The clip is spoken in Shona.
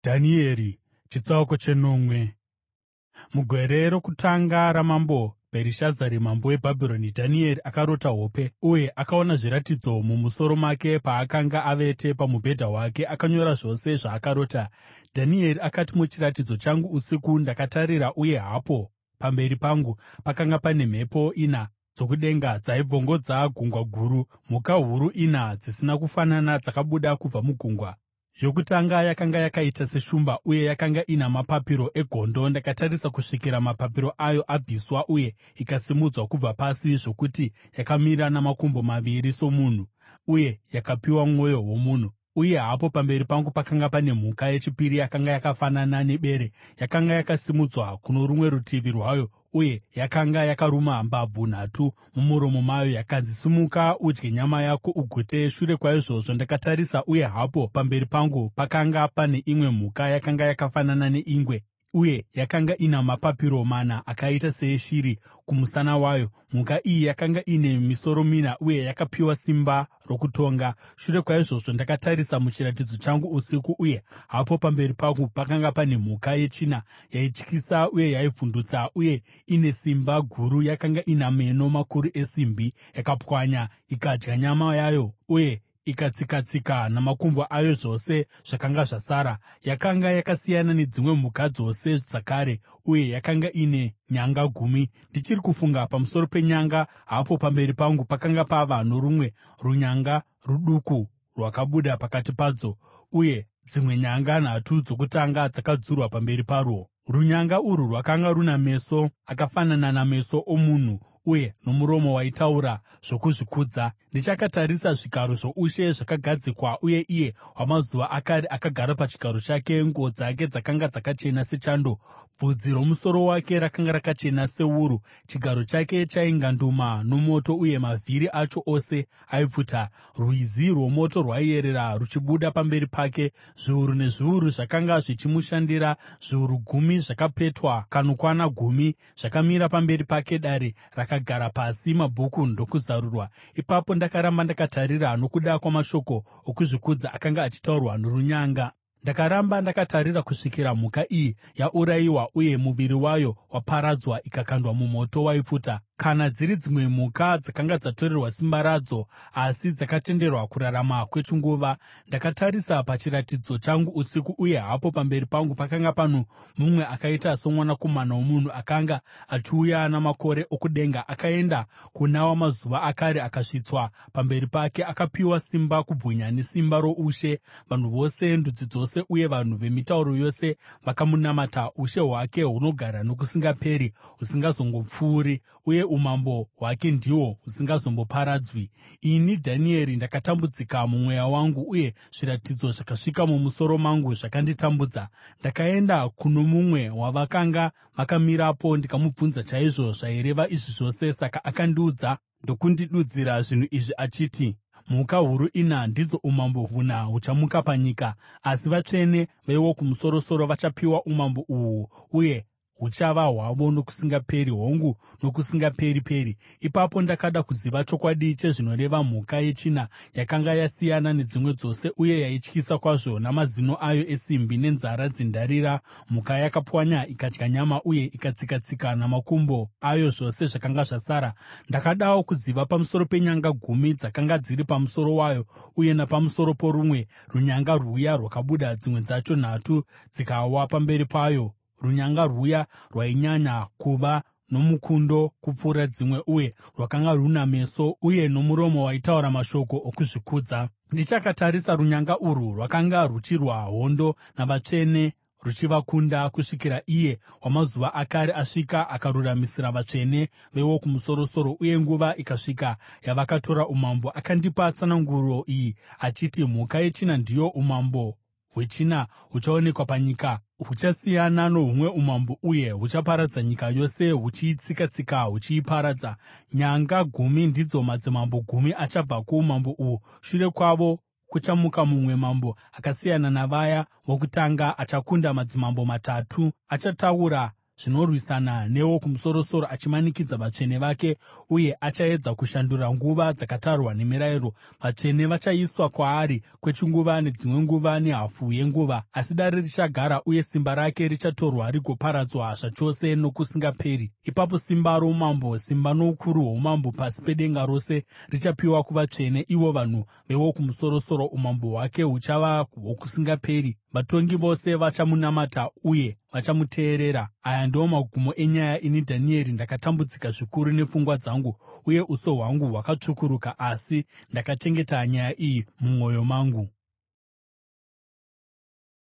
Dhanieri chitsauko chenomwe. Mugore rokutanga ramambo Bherishazari mambo weBhabhironi, Dhanieri akarota hope, uye akaona zviratidzo mumusoro make paakanga avete pamubhedha wake. Akanyora zvose zvaakarota. Dhanieri akati, muchiratidzo changu usiku ndakatarira, uye hapo pamberi pangu pakanga pane mhepo ina dzokudenga dzaibvongodza gungwa guru. Mhuka huru ina dzisina kufanana dzakabuda kubva mugungwa. Yokutanga yakanga yakaita seshumba, uye yakanga ina mapapiro egondo. Ndakatarisa kusvikira mapapiro ayo abviswa uye ikasimudzwa kubva pasi, zvokuti yakamira namakumbo maviri somunhu, uye yakapiwa mwoyo womunhu. Uye hapo pamberi pangu pakanga pane mhuka yechipiri yakanga yakafanana nebere. Yakanga yakasimudzwa kuno rumwe rutivi rwayo, uye yakanga yakaruma mbabvu nhatu mumuromo mayo. Yakanzi, “Simuka udye nyama yako ugute.” Shure kwaizvozvo ndakatarisa, uye hapo pamberi pangu pakanga pane imwe mhuka yakanga yakafanana neingwe, uye yakanga ina mapapiro mana akaita seeshiri kumusana wayo. Mhuka iyi yakanga ine misoro mina, uye yakapiwa simba rokutonga. Shure kwaizvozvo ndakatarisa muchiratidzo changu usiku, uye hapo pamberi pangu pakanga pane mhuka yechina yaityisa uye yaivhundutsa, uye ine simba guru. Yakanga ina meno makuru esimbi. Yakapwanya ikadya nyama yayo, uye ikatsika-tsika namakumbo ayo zvose zvakanga zvasara. Yakanga yakasiyana nedzimwe mhuka dzose dzakare, uye yakanga ine nyanga 10. Ndichiri kufunga pamusoro penyanga, hapo pamberi pangu pakanga pava norumwe runyanga ruduku rwakabuda pakati padzo, uye dzimwe nyanga 3 dzokutanga dzakadzurwa pamberi parwo. Runyanga urwu rwakanga runa meso akafanana nameso omunhu, uye nomuromo waitaura zvokuzvikudza. Ndichakatarisa, zvigaro zvoushe zvakagadzikwa, uye iye Wamazuva Akare akagara pachigaro chake. Nguo dzake dzakanga dzakachena sechando, bvudzi romusoro wake rakanga rakachena sewuru. Chigaro chake chainganduma nomoto, uye mavhiri acho ose aipfuta. Rwizi rwomoto rwaiyerera ruchibuda pamberi pake. Zviuru nezviuru zvakanga zvichimushandira, zviuru 10 zvakapetwa kanokwana 10 zvakamira pamberi pake. Dare rakagara pasi, mabhuku ndokuzarurwa. Ipapo ndakaramba ndakatarira nokuda kwamashoko okuzvikudza akanga achitaurwa norunyanga. Ndakaramba ndakatarira kusvikira mhuka iyi yaurayiwa, uye muviri wayo waparadzwa ikakandwa mumoto waipfuta. Kana dziri dzimwe mhuka dzakanga dzatorerwa simba radzo, asi dzakatenderwa kurarama kwechinguva. Ndakatarisa pachiratidzo changu usiku, uye hapo pamberi pangu pakanga pano mumwe akaita somwanakomana womunhu, akanga achiuya namakore okudenga. Akaenda kuna Wamazuva Akare akasvitswa pamberi pake. Akapiwa simba, kubwinya nesimba roushe. Vanhu vose, ndudzi dzose, uye vanhu vemitauro yose vakamunamata. Ushe hwake hunogara nokusingaperi, husingazongopfuuri, uye umambo hwake ndihwo husingazomboparadzwi. Ini Dhanieri ndakatambudzika mumweya wangu, uye zviratidzo zvakasvika mumusoro mangu zvakanditambudza. Ndakaenda kuno mumwe wavakanga vakamirapo ndikamubvunza chaizvo zvaireva izvi zvose. Saka akandiudza ndokundidudzira zvinhu izvi achiti, mhuka huru 4 ndidzo umambo 4 huchamuka panyika, asi vatsvene veWokumusoro-soro vachapiwa umambo uhu, uye huchava hwavo nokusingaperi, hongu, nokusingaperi-peri. Ipapo ndakada kuziva chokwadi chezvinoreva mhuka yechina yakanga yasiyana nedzimwe dzose, uye yaityisa kwazvo, namazino ayo esimbi nenzara dzendarira. Mhuka yakapwanya ikadya nyama, uye ikatsika-tsika namakumbo ayo zvose zvakanga zvasara. Ndakadawo kuziva pamusoro penyanga 10 dzakanga dziri pamusoro wayo, uye napamusoro porumwe runyanga rwuya rwakabuda, dzimwe dzacho 3 dzikawa pamberi payo. Runyanga rwuya rwainyanya kuva nomukundo kupfuura dzimwe, uye rwakanga runa meso uye nomuromo waitaura mashoko okuzvikudza. Ndichakatarisa, runyanga urwu rwakanga ruchirwa hondo navatsvene ruchivakunda, kusvikira iye Wamazuva Akare asvika akaruramisira vatsvene veWokumusoro-soro, uye nguva ikasvika yavakatora umambo. Akandipa tsananguro iyi achiti, mhuka yechina ndiyo umambo hwechina huchaonekwa panyika. Huchasiyana nohumwe umambo, uye huchaparadza nyika yose, huchiitsika-tsika huchiiparadza. Nyanga 10 ndidzo madzimambo 10 achabva kuumambo uhu. Shure kwavo kuchamuka mumwe mambo akasiyana navaya vokutanga, achakunda madzimambo 3. Achataura zvinorwisana neWokumusoro-soro achimanikidza vatsvene vake, uye achaedza kushandura nguva dzakatarwa nemirayiro. Vatsvene vachaiswa kwaari kwechinguva, nedzimwe nguva, nehafu yenguva. Asi dare richagara, uye simba rake richatorwa rigoparadzwa zvachose nokusingaperi. Ipapo simba roumambo, simba noukuru hwoumambo pasi pedenga rose richapiwa kuvatsvene, ivo vanhu veWokumusoro-soro. Umambo hwake huchava hwokusingaperi. Vatongi vose vachamunamata uye vachamuteerera. Aya ndiwo magumo enyaya. Ini Dhanieri ndakatambudzika zvikuru nepfungwa dzangu, uye uso hwangu hwakatsvukuruka, asi ndakachengeta nyaya iyi mumwoyo mangu.